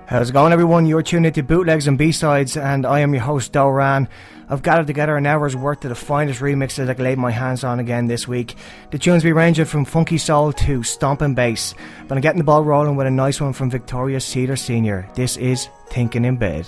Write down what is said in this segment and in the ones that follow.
How's it going, everyone? You're tuned into Bootlegs and B-Sides, and I am your host, Doran. I've gathered together an hour's worth of the finest remixes I can lay my hands on again this week. The tunes be ranging from funky soul to stomping bass, but I'm getting the ball rolling with a nice one from Victoria Cedar Sr. This is Thinking in Bed.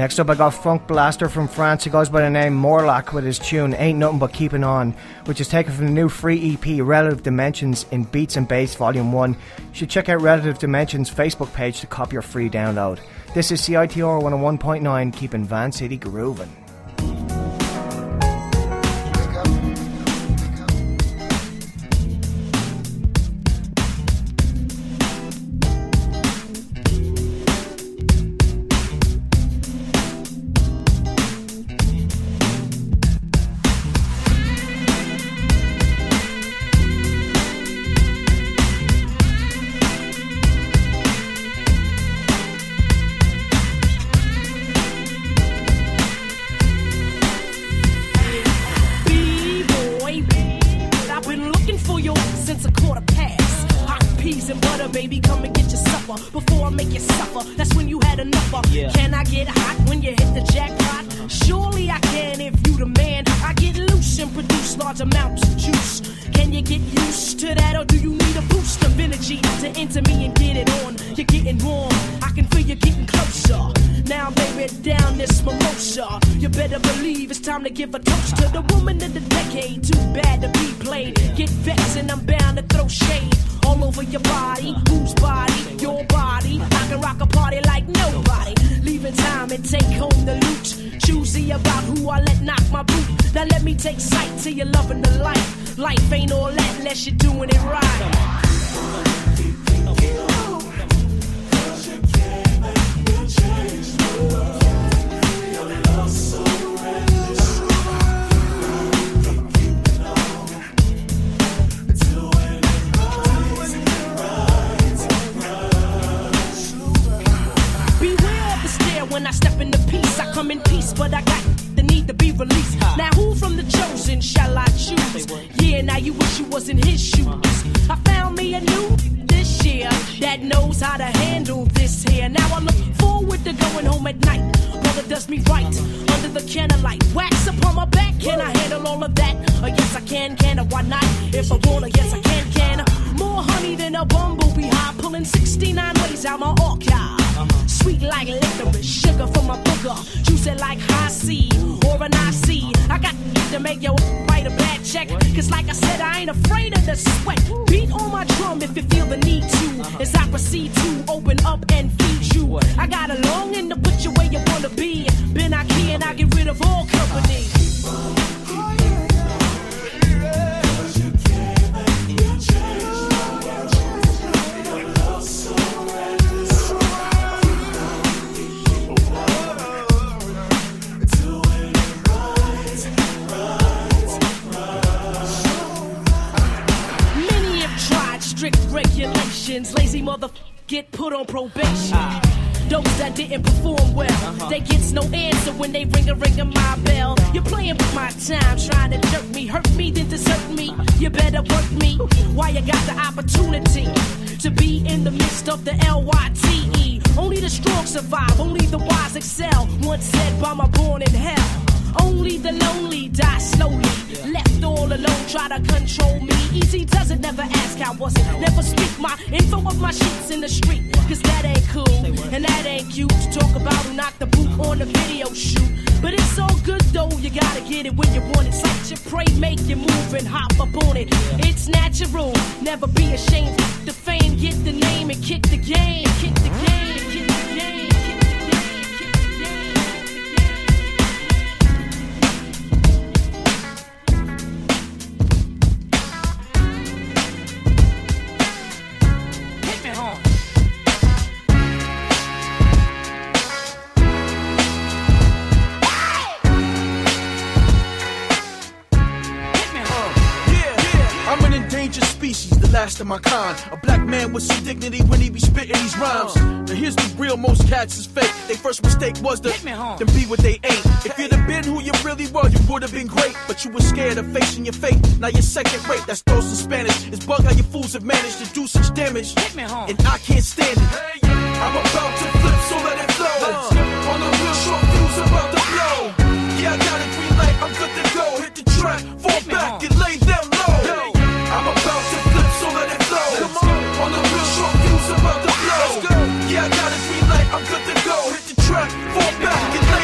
Next up I got Funk Blaster from France who goes by the name Morlock with his tune Ain't Nothing But Keeping On, which is taken from the new free EP Relative Dimensions in Beats and Bass Volume 1. You should check out Relative Dimensions' Facebook page to copy your free download. This is CITR 101.9, keeping Van City grooving. Give a toast to the woman of the decade. Too bad to be played. Get vexed and I'm bound to throw shade all over your body. Whose body? Your body. I can rock a party like nobody. Leaving time and take home the loot. Choosy about who I let knock my boot. Now let me take sight to your loving the life. Life ain't all that unless you're doing it right. When I step into peace, I come in peace, but I got the need to be released. Now who from the chosen shall I choose? Yeah, now you wish you was in his shoes. I found me a new this year that knows how to handle this here. Now I look forward to going home at night. Mother does me right under the candlelight. Wax upon my back, can I handle all of that? Yes I can I? Why not? If I wanna, yes I can More honey than a bumblebee high, pulling 69 ways out my archive. Sweet like licorice, sugar from my booger, juicy like high C or an IC. I got to make you write a bad check, cause like I said, I ain't afraid of the sweat. Beat on my drum if you feel the need to, as I proceed to open up and feed you. I got a longing to put you where you wanna be. Been out here and I get rid of all company. Regulations, lazy mother get put on probation. Those that didn't perform well, they gets no answer when they ring my bell. You're playing with my time, trying to jerk me, hurt me, then desert me. You better work me while you got the opportunity to be in the midst of the LYTE. Only the strong survive, only the wise excel. Once said by my born in hell. Only the lonely die slowly. Left all alone, try to control me. Easy does it, never ask how was it. Never speak my info of my sheets in the street, cause that ain't cool, and that ain't cute. To talk about who knocked the boot on the video shoot. But it's all good though, you gotta get it when you want it. Sight your prey, make you move and hop up on it. It's natural, never be ashamed. The fame, get the name and kick the game. Kick the game, kick the game. Last of my kind, a black man with some dignity when he be spitting these rhymes. Now here's the real, most cats is fake. They first mistake was to them be what they ain't. If you'd have been who you really were, you would have been great. But you were scared of facing your fate. Now you're second rate. That's those in Spanish. It's bug how you fools have managed to do such damage, and I can't stand it. I'm about to flip, so let it flow. On the real short fuse about to blow. Yeah, I got a green light, I'm good to go. Hit the track, fall back and lay them low. I'm about to flip, so let it flow. On the real short fuse about to blow. Yeah, I got a green light, I'm good to go. Hit the track, fall back and lay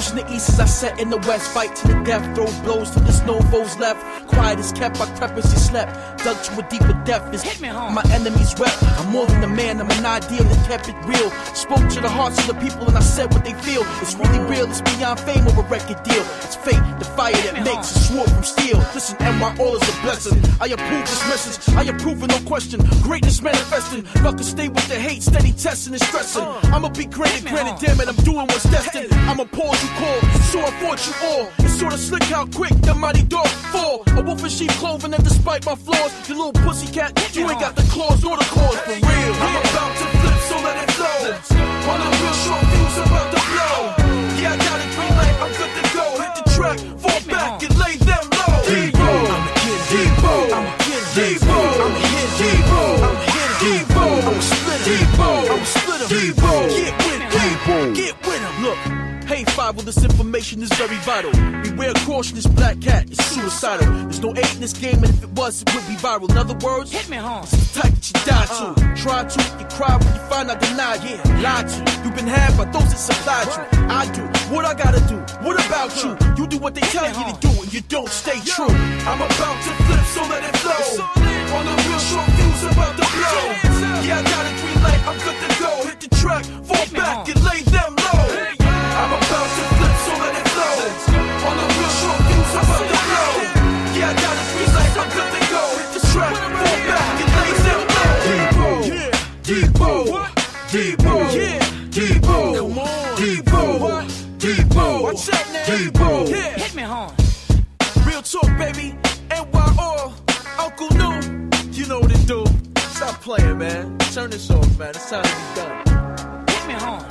Flows in the east as I set in the west. Fight to the death, throw blows till there's no foes left. Quiet is kept, I crept as you slept. Dug to a deeper depth, is my enemies rep. I'm more than a man, I'm an ideal that kept it real. Spoke to the hearts of the people and I said what they feel. It's really real, it's beyond fame or a record deal. It's fate, the fire that makes a sword from steel. Listen, NY, all is a blessing. I approve this message, I approve it, no question. Greatness manifesting, fuck can stay with the hate, steady testing and stressing. I'ma be granted, damn it, I'm doing what's destined. I'ma pause you call, so I fought you all. It's sorta slick how quick the mighty dog fall. A wolf in sheep clothing, and despite my flaws, you little pussycat, you ain't got the claws or the cause for real. I'm about to flip, so let it flow. On a real short fuse about to blow. Yeah, I got a green light, I'm good to go. Hit the track, fall back and lay them low. Debo, I'm a kid, Debo, I'm a kid, Debo, I'm a kid, Debo, I'm a kid, Debo, I'm a splitter, Debo, I'm a splitter, Debo, get with him, Debo, get with him. Look. Hey, five, well, this information is very vital. Beware caution, this black cat is suicidal. There's no hate in this game, and if it was, it would be viral. In other words, hit me home. It's the type that you die to. Try to, you cry when you find out denied. Yeah, lied to. You've been had by those that supplied you. I do what I gotta do. What about you? You do what they tell you to do, and you don't stay true. I'm about to flip, so let it flow. On a real short fuse, about to blow. Yeah, I got a green light, I'm good to go. Hit the track, fall back and lay them low. I'm about to flip, so let it flow. On a real short fuse, I'm about to blow. Yeah, I got a green light, I'm good to go. Hit the track, fall back and lay them low. Debo, Debo, Debo, yeah, Debo, come on, Debo, Debo, watch out now, Debo, yeah, hit me home. Real talk, baby, NY, Uncle New, you know what it do. Stop playing, man. Turn this off, man. It's time to be done. Hit me home.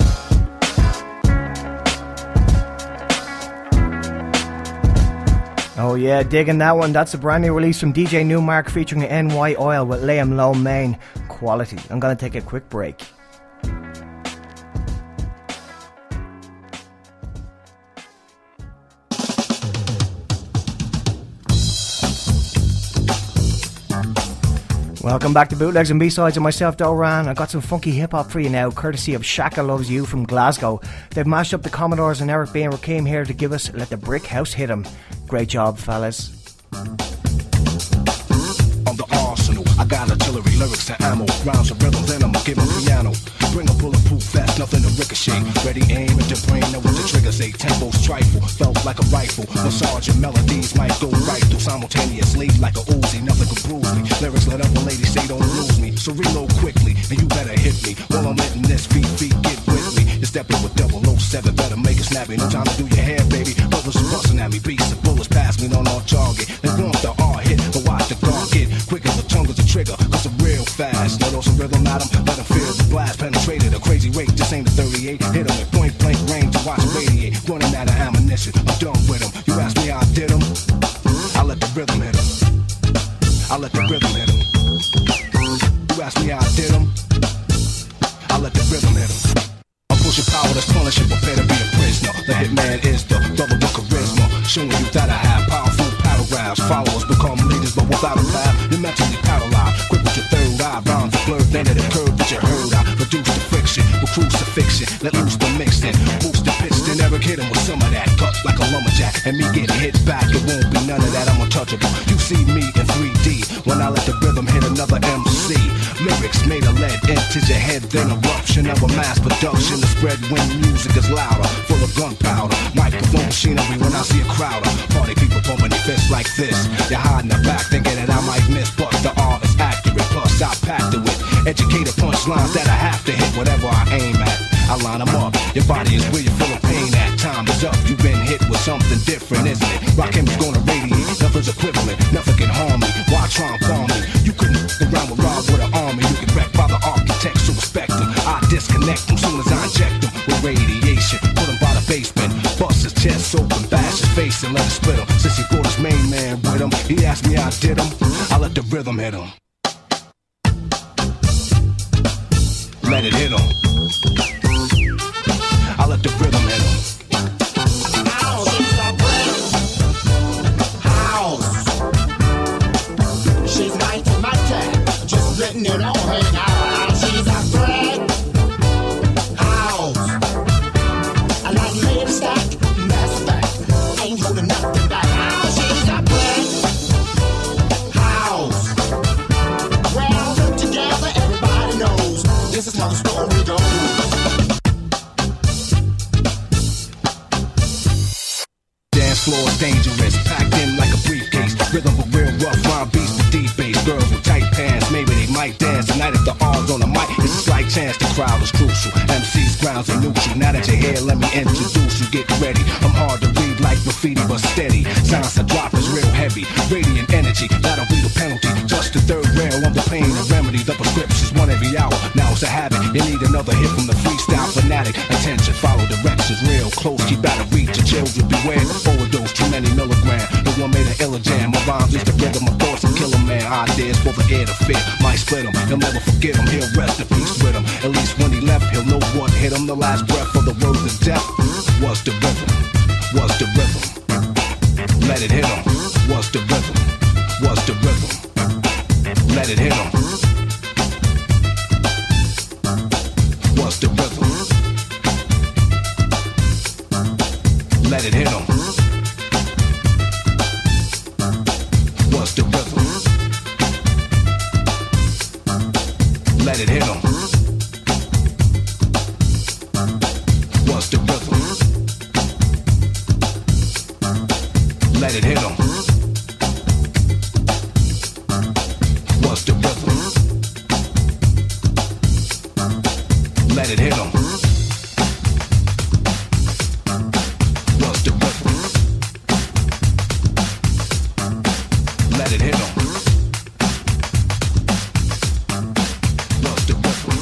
Oh yeah, digging that one. That's a brand new release from DJ Newmark featuring NY Oil with Liam Low Main. Quality. I'm going to take a quick break. Welcome back to Bootlegs and B-Sides and myself, Doran. I got some funky hip-hop for you now, courtesy of Shaka Loves You from Glasgow. They've mashed up the Commodores and Eric B. and came here to give us Let the Brick House Hit 'Em. Great job, fellas. On the arsenal, I got artillery, lyrics and ammo, rounds of rhythm, then I'ma give 'em piano. Bring a bulletproof vest, nothing to ricochet. Ready aim at the brain, know what the trigger say. Tempo's trifle, felt like a rifle. Massage and melodies might go right through simultaneously like a Uzi. Nothing can bruise me. Lyrics let other ladies say don't lose me. So reload quickly, and you better hit me. While I'm hitting this feet, get with me. You're stepping with 007, better make it snappy. No time to do your hair, baby. Brothers are busting at me, beats and bullets pass me on target. They want the hard hit, but watch the guard get quicker. The tongue is a trigger, cause I'm real fast. Let off some rhythm at 'em, let 'em feel the blast. Penetrated a crazy rate, this ain't a 38. Hit 'em at point blank range to watch it radiate. Running out of ammunition, I'm done with 'em. You ask me how I did 'em, I let the rhythm hit 'em. I let the rhythm hit 'em. You ask me how I did 'em, I let the rhythm hit 'em. I'm pushing power that's punishing, prepare to be a prisoner. The hitman is the double with charisma, showing you that I have powerful paragraphs. Followers become leaders, but without a path, you're mentally paralyzed. Quick with your third eye, round the blurred, landed the curve that you heard. I reduce the friction with crucifixion, let loose the mixing, boost the pitch, then Eric hit him with some of that. Cut like a lumberjack, and me getting hit back, it won't be none of that, I'm untouchable. You see me in 3D, when I let the rhythm hit another MC. Lyrics made of lead into your head, then eruption of a mass production. The spread when music is louder, full of gunpowder. Microphone machinery when I see a crowd of party people pumping their fists like this. You're hiding the back thinking that I might miss, but the art is accurate. Plus I packed it with educated punchlines that I have to hit whatever I aim at. I line them up, your body is where you feel the pain at. Time is up, you've been hit with something different, isn't it? Rakim is gonna radiate, nothing's equivalent, nothing can harm me. Why try and farm me? You couldn't around with Rob with an army. You get wrecked by the architects, so respect them. I disconnect them soon as I inject them with radiation. Put them by the basement, bust his chest open, bash his face and let it split him. Since he brought his main man with him, he asked me how I did him, I let the rhythm hit him. Let it hit him. I let the rhythm hit him. She's right to my cat, just letting it all hang out. She's a threat house. I like lady stack, floor is dangerous. Packed in like a briefcase. Rhythm of real rough rhyme beats with deep bass. Girls with tight pants, maybe they might dance. Tonight if the R's on the mic, it's a slight chance the crowd is crucial. MC's grounds are neutral. Now that you're here, let me introduce you. Get ready. I'm hard to read like graffiti, but steady. Sounds I drop is real heavy. Radiant energy, that'll be the penalty. Just the third rail of the pain, the remedy. The prescription's one every hour. Now it's a habit. You need another hit from the freestyle fanatic. Attention, follow directions real close. Keep out of reach. Your children beware. Overdose, too many milligrams. The one made an illa jam. My rhymes is the rhythm of thoughts and kill a man. Ideas for the air to fit. Might split him. He'll never forget him. He'll rest in peace with him. At least when he left, he'll know what hit him. The last breath of the words of death was the rhythm. Was the rhythm. Let it hit him. Was the rhythm. Was the rhythm. Let it hit him. Was the rhythm. Let it hit him. Was the rhythm. Let it hit him. Was the rhythm. Let it hit him. Was the rhythm. Let it hit him. Was the rhythm. Let it hit him. Was the rhythm.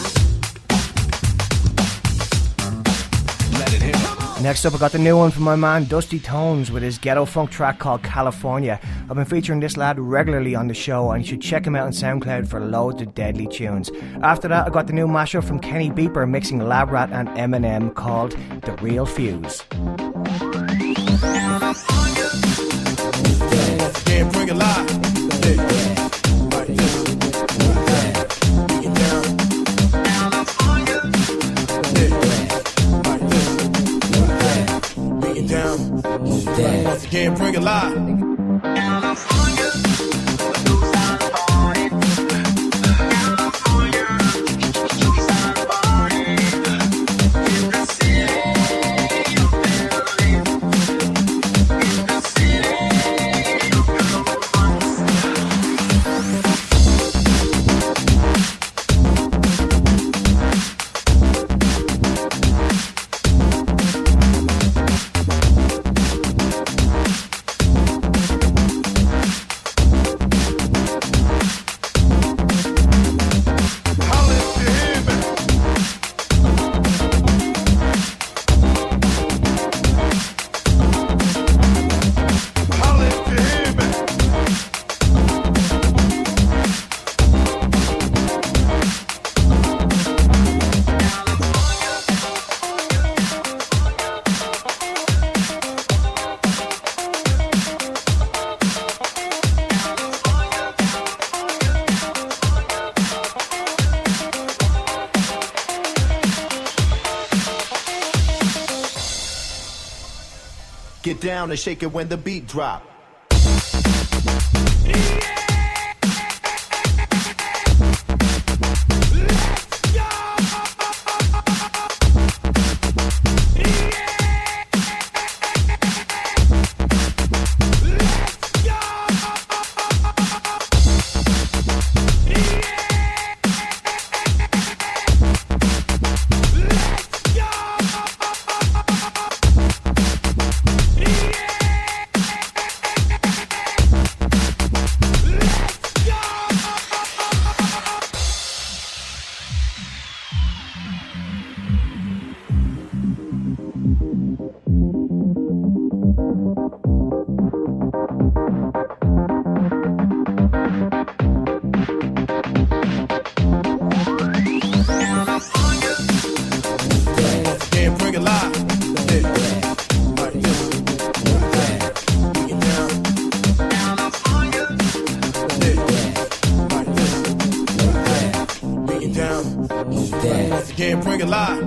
Let it hit him. Next up, I got the new one from my man Dusty Tones with his ghetto funk track called California. I've been featuring this lad regularly on the show, and you should check him out on SoundCloud for loads of deadly tunes. After that, I got the new mashup from Kenny Beeper mixing Lab Rat and Eminem called The Real Fuse. Yeah, bring it live. Once again, bring it live. Get down and shake it when the beat drop. Again, bring it live.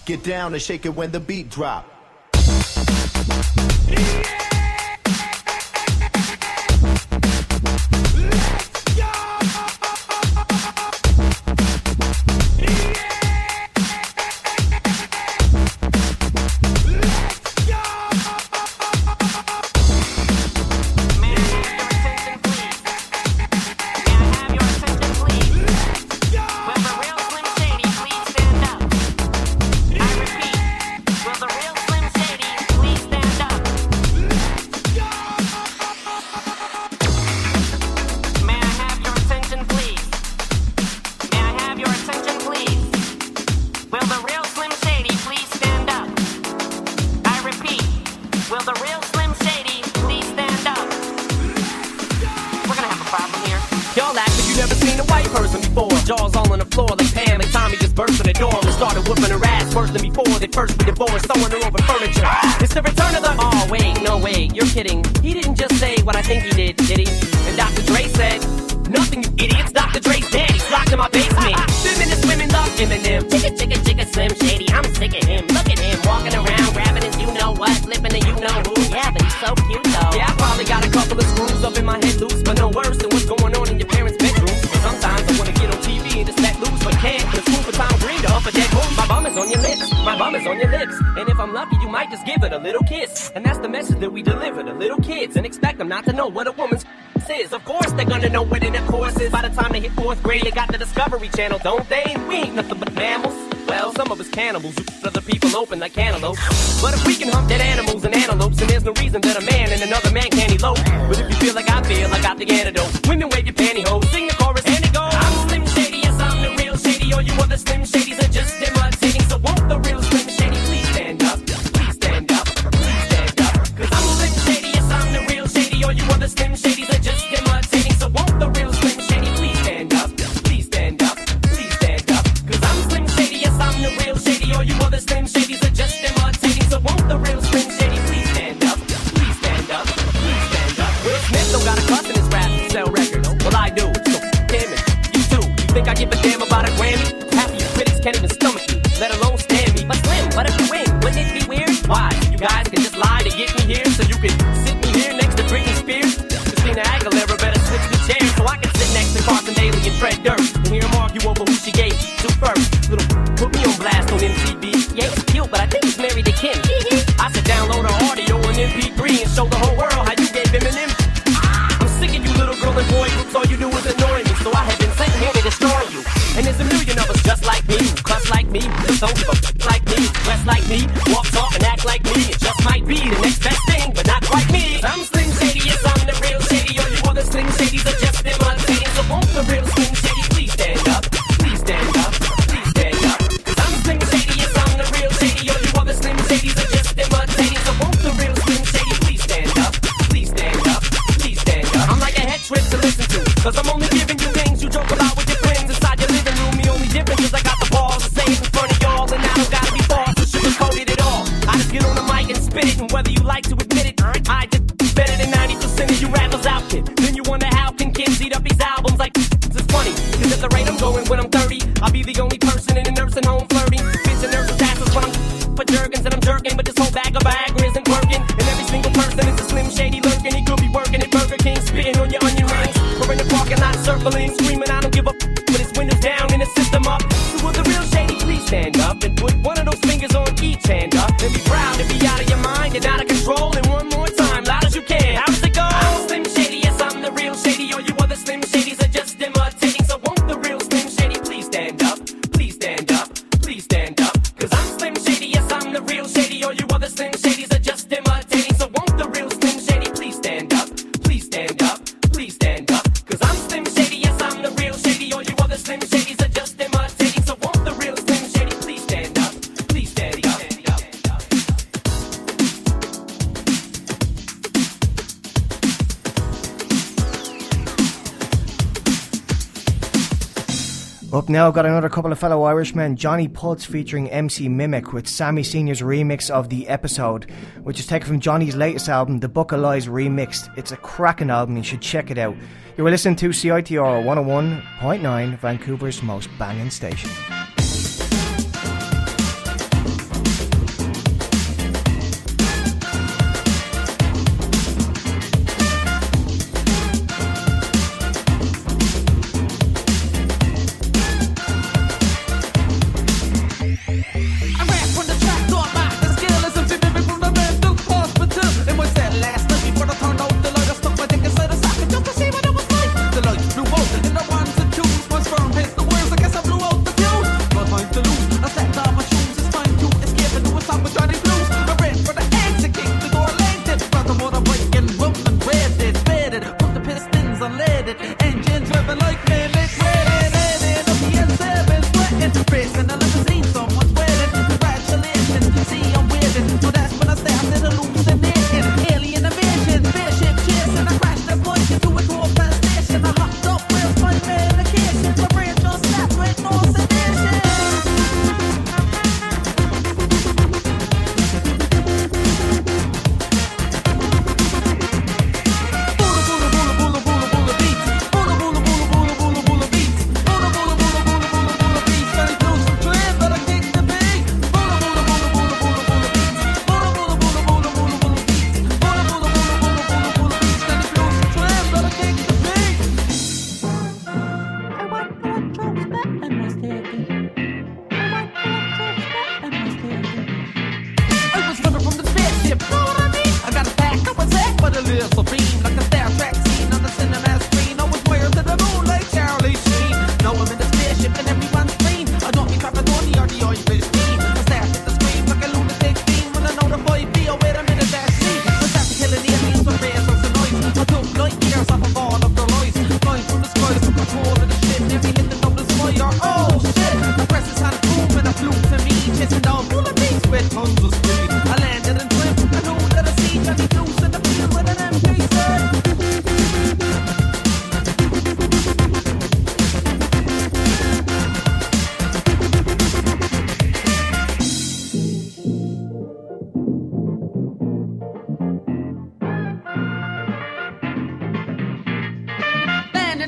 Get down and shake it when the beat drop. Not to know what a woman's is. Of course they're gonna know what in the course is. By the time they hit 4th grade, they got the Discovery Channel, don't they? We ain't nothing but mammals. Well, some of us cannibals, other people open like cantaloupes. But if we can hunt dead animals and antelopes, then there's no reason that a man and another man can't elope. But if you feel like I feel, I got the antidote. Women wave your pantyhose, sing the chorus and it goes. I'm Slim Shady, yes I'm the real Shady. All you other Slim Shadys are just imitating. So won't the real Slim Shady please stand up? Please stand up, please stand up. Cause I'm Slim Shady, yes I'm the real Shady. All you other Slim Shadys are just imitating. So won't the real Slim Shady please stand up? Please stand up, please stand up. Cause I'm Slim Shady, yes I'm the real Shady. All you other Slim Shadys are just imitating. So won't the real Slim Shady please stand up? Please stand up, please stand up. Will Smith don't got a cuss in his rap to sell records. Well I do, so damn it, you too. You think I give a damn about a Grammy? Half of you critics can't even stomach you, let alone stand me. But Slim, what if you win? Wouldn't it be weird? Why? You guys can just lie to get me here, so you can sit me here next to Britney Spears. Christina Aguilera better switch the chairs so I can sit next to Carson Daly and Fred Durst and hear them argue over who she gave to first. Little put me on blast on MTV. Yeah, it's cute, but I think he's married to Kim. I said download her audio on MP3 and show the whole world how you gave Eminem. I'm sick of you little girl and boy groups, all you do is annoy me. So I have been sent here to destroy you. And there's a million of us just like me, who cuss like me, who don't give a like me, dress like me, walk, talk, and act like me. It just might be the next best thing, but not quite me. I'm Slim Shady, yes I'm the real Shady. All you other Slim Shadys are just imitating. So won't the real Slim Shady please stand up? Please stand up, please stand up. Cause I'm Slim Shady, yes I'm the real Shady. All you other Slim Shadys are just imitating. So won't the real Slim Shady please stand up? Please stand up, please stand up. I'm like a head trip to listen to, cause I'm only giving you things you joke about with your friends inside your living room. The only difference is I got the balls to say it in front of y'all, and I don't gotta be false to sugarcoat it at all. I just get on the mic and spit it, and whether you like to admit it, I just better than 90% of you rappers out there. Then you wonder how can kids eat up these albums like it's funny, cause at the rate I'm going when I'm 30, I'll be the only person in a nursing home flirting. Bitch and nurses' asses when I'm for jerkins and I'm jerking, but this whole bag of Viagra isn't working. And every single person is a Slim Shady lurking. He could be working at Burger King, spitting on your onion rings, or in the parking lot circling, screaming I don't give a with his windows down and his system up. So will the real Shady please stand up and put one of those fingers on each hand up and be proud to be out of your mind and out of control. And one more time, loud as you can. How does it go? I'm Slim Shady, yes I'm the real Shady. All you other Slim Shadys are just imitating. So won't the real Slim Shady please stand up? Please stand up, please stand up. Cause I'm Slim Shady, yes I'm the real Shady. All you other Slim Shadys are just imitating. So won't the real Slim Shady please stand up? Please stand up, please stand up. Cause I'm Slim Shady, yes I'm the real Shady. All you other Slim Shadys are just imitating. So won't the real Slim Shady please stand up? Please stand up. Up now, I've got another couple of fellow Irishmen, Johnny Putz featuring MC Mimic with Sammy Senior's remix of The Episode, which is taken from Johnny's latest album, The Book of Lies Remixed. It's a cracking album, you should check it out. You were listening to CITR 101.9, Vancouver's most banging station.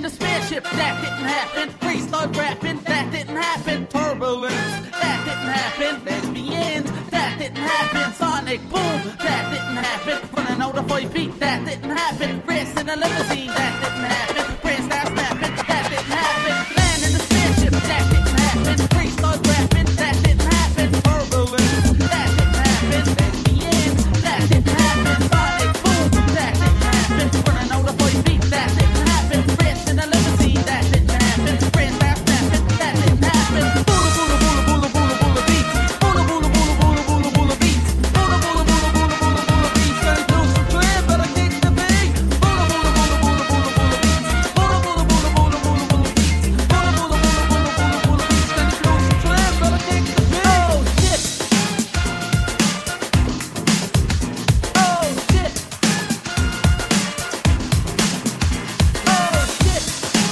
the spaceship, that didn't happen. Freestyle rapping, that didn't happen. Turbulence, that didn't happen. Lesbians, that didn't happen. Sonic boom, that didn't happen. Running out of 5 feet, that didn't happen. Race in a limousine, that didn't happen. Brain start snapping, that didn't happen. Land in the spaceship, that didn't happen. Freestyle rapping, that didn't happen. Turbulence, that didn't happen. Lesbians, that didn't happen. Sonic boom, that didn't happen. Running out of 5 feet, that didn't happen. Race in a limousine, that didn't happen. Brain start snapping, that didn't happen. Boola boola boola boola boola boola beats. Boola boola boola boola boola boola beats. Boola boola boola boola boola boola beats. And those who claim better kick the beat. Boola boola boola boola boola boola beats. Boola boola boola boola boola boola beats. Boola boola boola boola boola boola beats. And those who claim better kick the beat. Oh shit. Oh shit. Oh shit.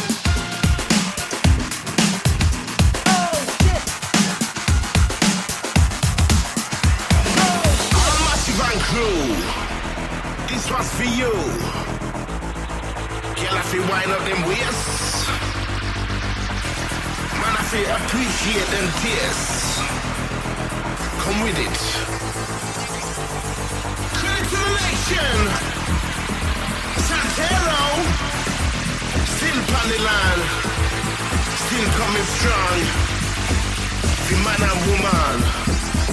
All Massive and crew, this was for you. Girl, I feel wind up them waists. Man, I feel appreciate them tears. Come with it. Credit to the nation. Santero, still on the line, still coming strong. The man and woman.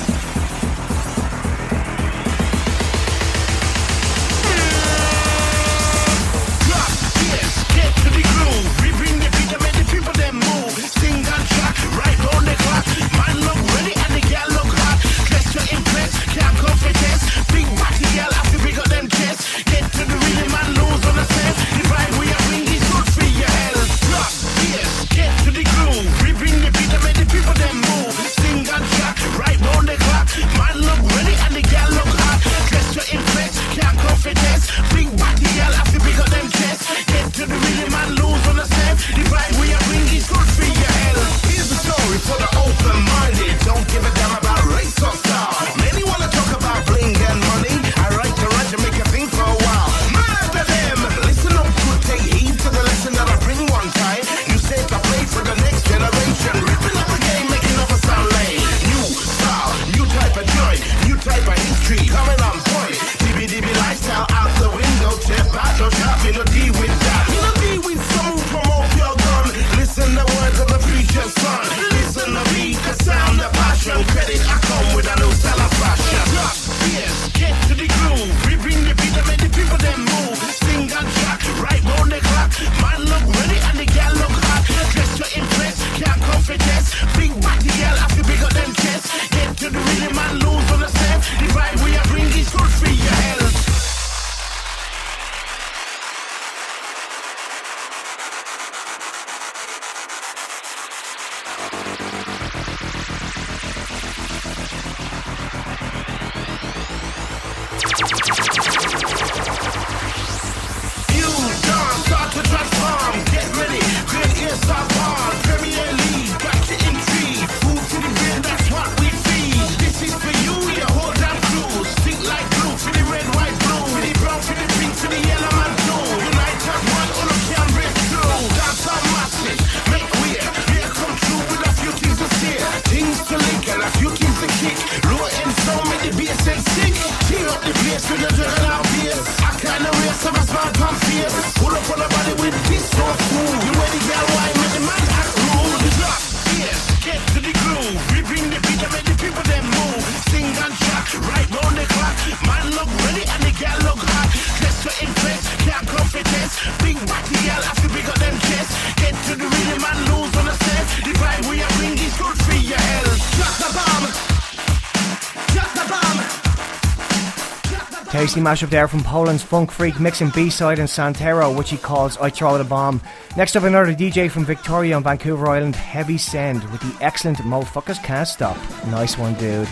Get to the groove, we bring the beat and make the people them move. Sing and track, right on the clock. Man look ready and the girl look hot. Dress to impress, can't confess. Big body girl have to pick up them chests. Get to the rhythm and lose on the set. The vibe we are bringing is good for your health. Drop, yes, get to the groove, we bring the beat and make the people them move. Sing and track, right on the clock. Man look ready and the girl look hot. Dress to impress, can't confess. Big body girl have to pick up them chests. Get to the rhythm and lose on the set. The vibe we are bringing is good for your health. Here's the story for the open-minded. Don't give a damn about race or star. Many wanna talk about bling and money. I write to make you think for a while. Murder them. Listen up, good, take heed to the lesson that I bring one time. You say to play for the next generation. Ripping up the game, making up a sound lane. New style, new type of joy, new type of history. Coming on point. DB lifestyle out the window. Step out, no shop, me no deal with that. Me no deal with some who promote your gun. Listen the words of the preacher's son. Listen the beat, the sound, the passion. Credit, I come with a new style of fashion. Drop, yes, get to the groove. We bring the beat and make the people them move. Sing and track, right on the clock. Man look ready and the girl look hot. Dress to impress, can't confess. Big body girl have to pick up them chests. Get to the rhythm and lose on the set. The vibe we are bringing is good for your health. You don't start to transform. Get ready, great ears start on. Premier League, got to intrigue. Food to the brain, that's what we feed. This is for you, your whole damn crew. Stick like glue for the red, white, blue. For the brown, for the pink, for the yellow and blue. Unite as one, all of can break through. Dance on masses, make way. Here come true with a few things to say. Things to link and a few things to kick. Low end sound, make the bass and sing. Tear up the place with the drill out bass. I kinda race of a smart pump face. Pull up on the body with this so cool. You ready, girl? Why make the man act rude? Drop, yes, get to the groove. We bring the beat and make the people them move. Sing and track, right on the clock. Man look ready and the girl look hot. Dress to impress, can't confess. Big body girl have to pick up them chests. Get to the rhythm and lose on the set. The vibe we are bringing is good for your health. Drop the bomb. Drop the bomb. Tasty mashup there from Poland's Funk Freak mixing B-side and Santero, which he calls I Throw the Bomb. Next up, another DJ from Victoria on Vancouver Island, Heavy Send, with the excellent Motherfuckers Can't Stop. Nice one, dude.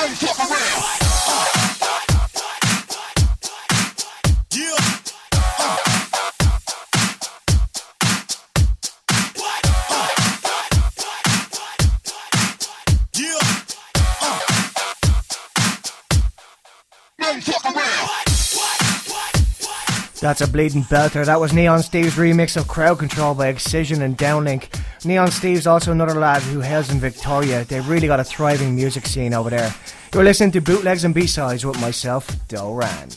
That's a bleeding belter. That was Neon Steve's remix of Crowd Control by Excision and Downlink. Neon Steve's also another lad who hails in Victoria. They've really got a thriving music scene over there. You're listening to Bootlegs and B-Sides with myself, Doran.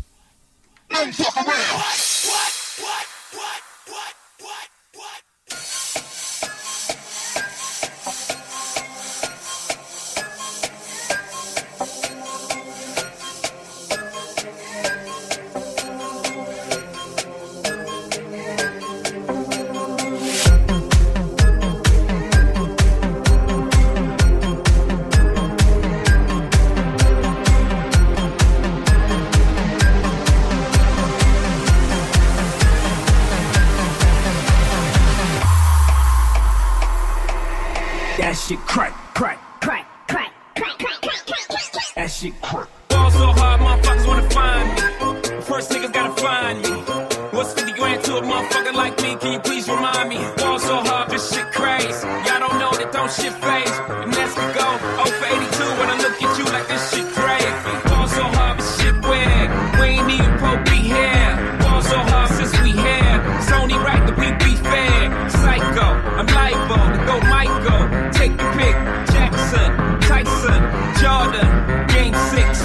That shit crack, crack, crack, crack, crack, crack, crack, crack. That shit crack. Ball so hard, motherfuckers wanna find me. First niggas gotta find me. What's 50 grand to a motherfucker like me? Can you please remind me? Ball so hard, this shit crazy. Y'all don't know that don't shit phase. And that's the go. 0 for 82 when I look at you like this shit crazy. Ball so hard, this shit weird. We ain't even pro be here. Ball so hard since we here. It's only right that we be fair. Psycho, I'm liable to go Michael. Take the pick, Jackson, Tyson, Jordan, Game 6.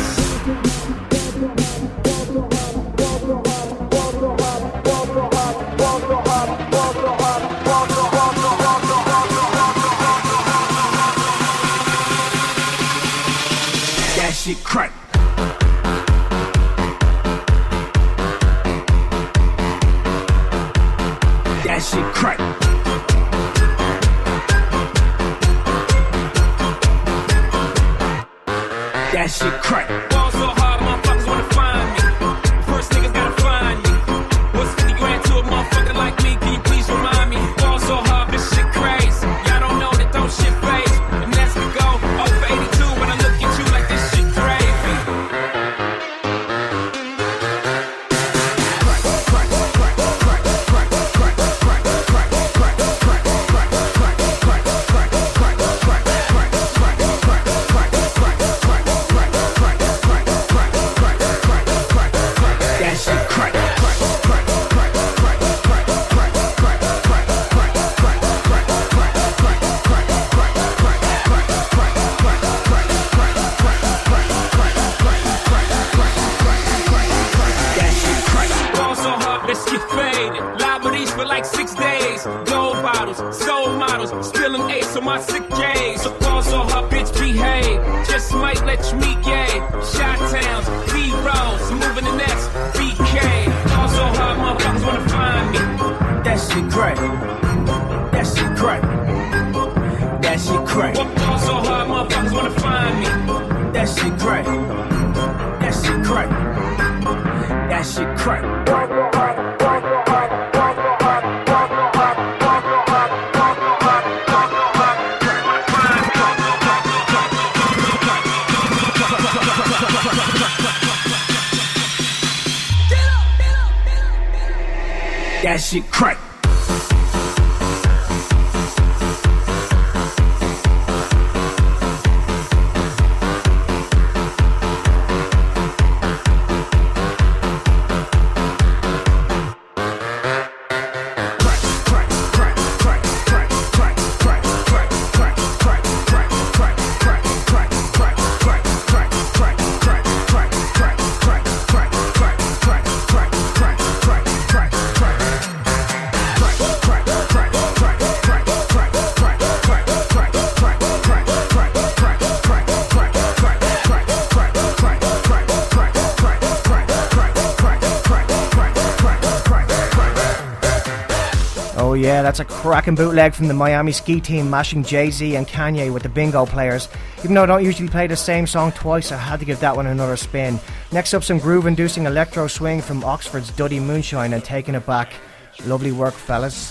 That shit crack. That shit crack. That shit crack. Ball so hard, motherfuckers wanna find me. First niggas gotta find me. What's 50 grand to a motherfucker like me? Can you please remind me? Ball so hard, this shit crazy. Y'all don't know that don't shit phase. And that's the go. 0 for 82 when I look at you like this shit crazy. For like 6 days, gold bottles, soul models, spilling ace on my sick days. So ball so hard, bitch, behave. Just might let you meet gay. Shot towns, B-rolls, moving the next BK. Ball so hard, motherfuckers wanna find me. That shit crack. That shit crack. That shit crack. Ball so hard, motherfuckers wanna find me. That shit crack. That shit crack. That shit crack. That shit crack. Yeah, that's a cracking bootleg from the Miami Ski Team mashing Jay-Z and Kanye with the Bingo Players. Even though I don't usually play the same song twice, I had to give that one another spin. Next up, some groove-inducing electro swing from Oxford's Duddy Moonshine and Taking It Back. Lovely work, fellas.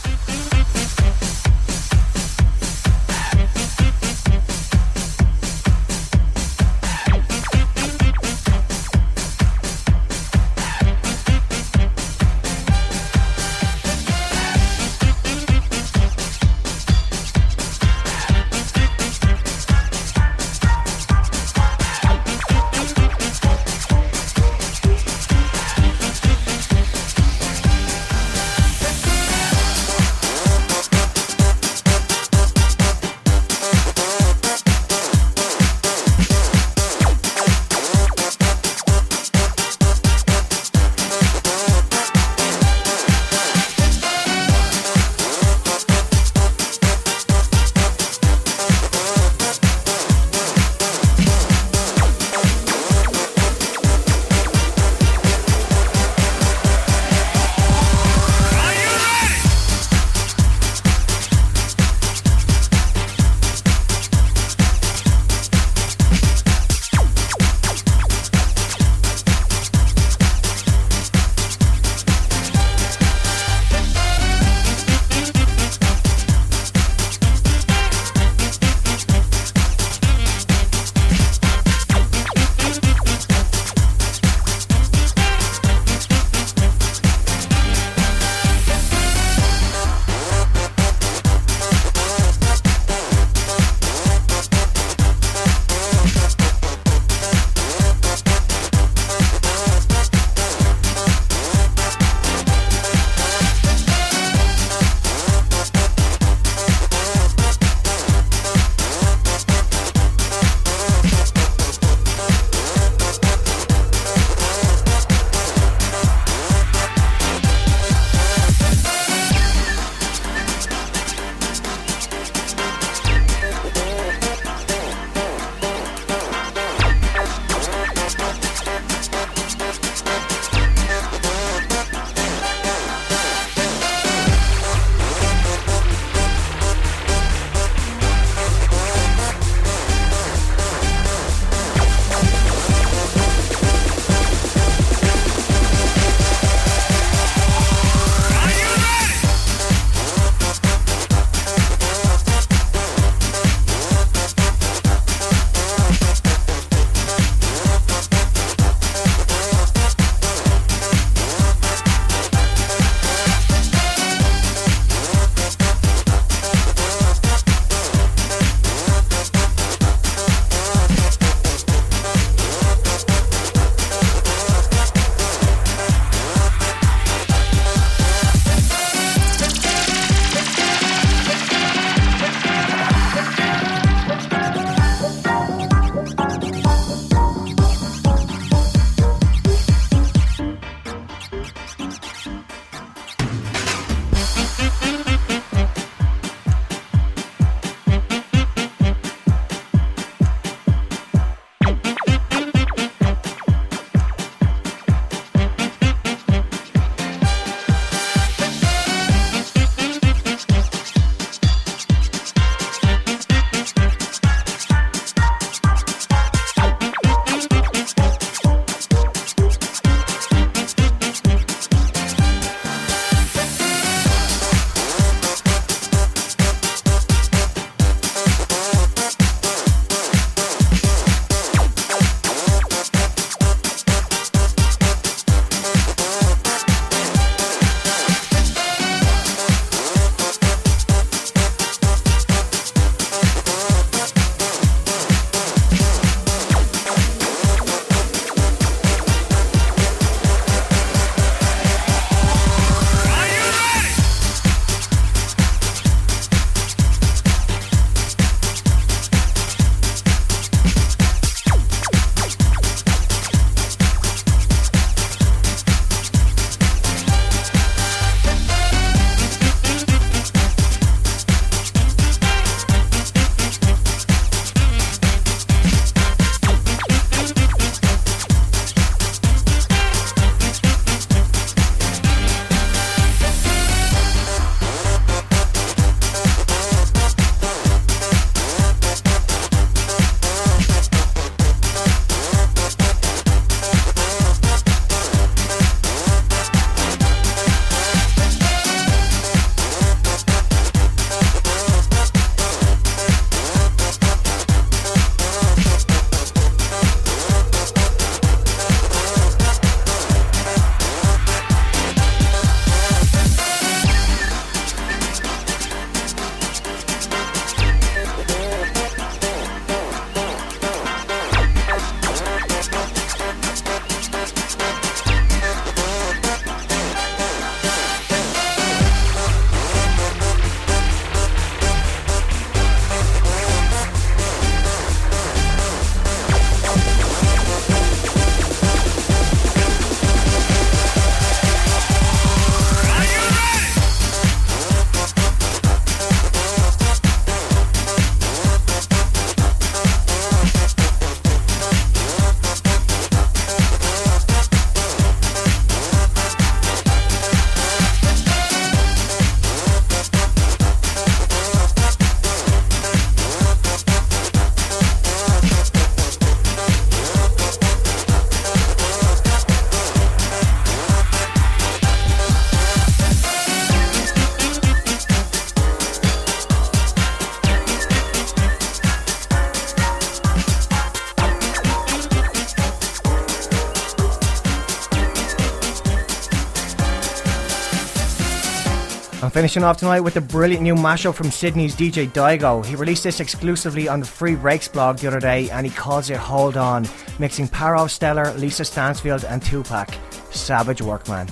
I'm finishing off tonight with the brilliant new mashup from Sydney's DJ Daigo. He released this exclusively on the Free Breaks blog the other day and he calls it Hold On, mixing Parov Stellar, Lisa Stansfield and Tupac. Savage work, man.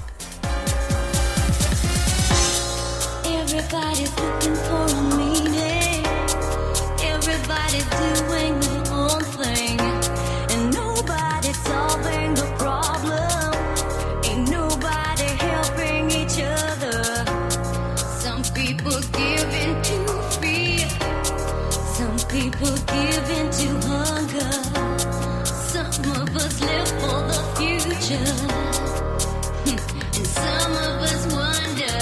Everybody's looking for a meaning. Everybody's doing their own thing. And nobody's solving the problem. Ain't nobody helping each other. Some people give in to fear. Some people give in to hunger. Some of us live for the future. And some of us wonder.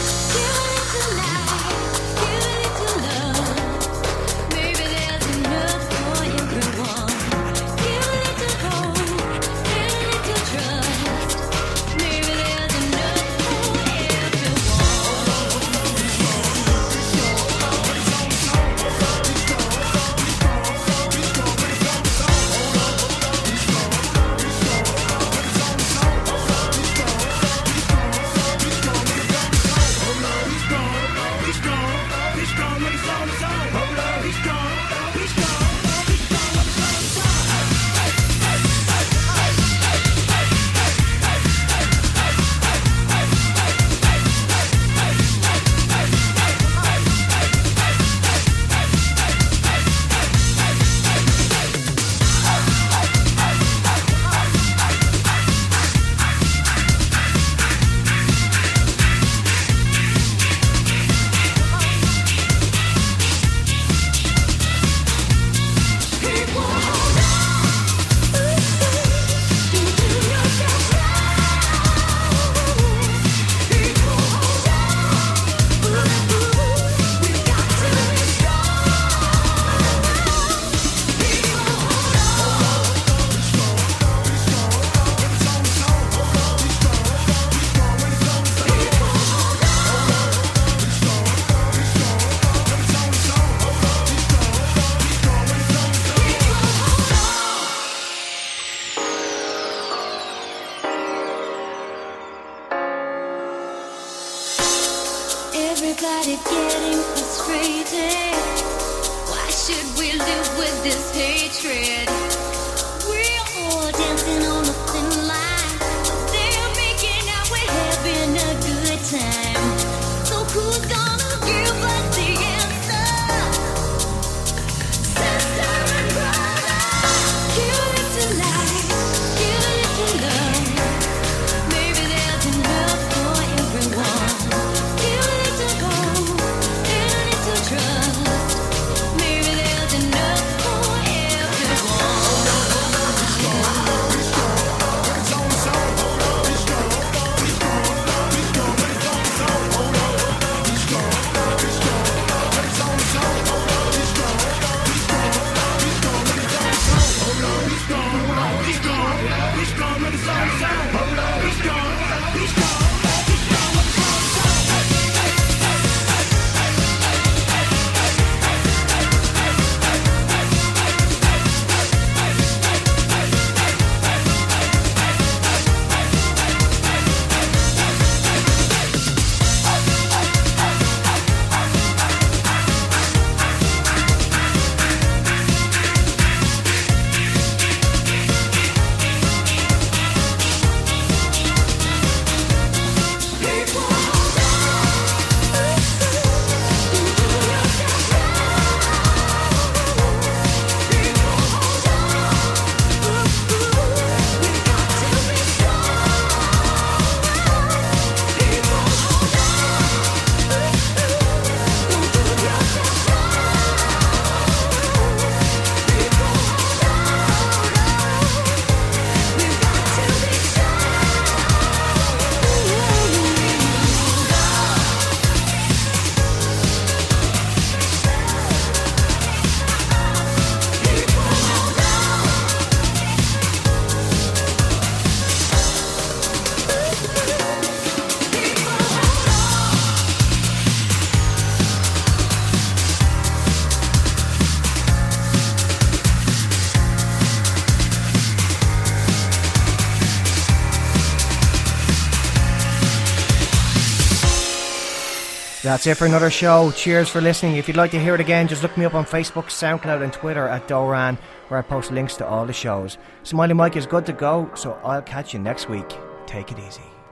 Everybody getting frustrated. Why should we live with this hatred? We're all dancing on a thin line. They're making out we're having a good time. So who's gonna give us the answer? Sister and brother, give it to life, give it to love. Maybe there's enough for everyone. That's it for another show. Cheers for listening. If you'd like to hear it again, just look me up on Facebook, SoundCloud and Twitter at Doran, where I post links to all the shows. Smiley Mike is good to go, so I'll catch you next week. Take it easy.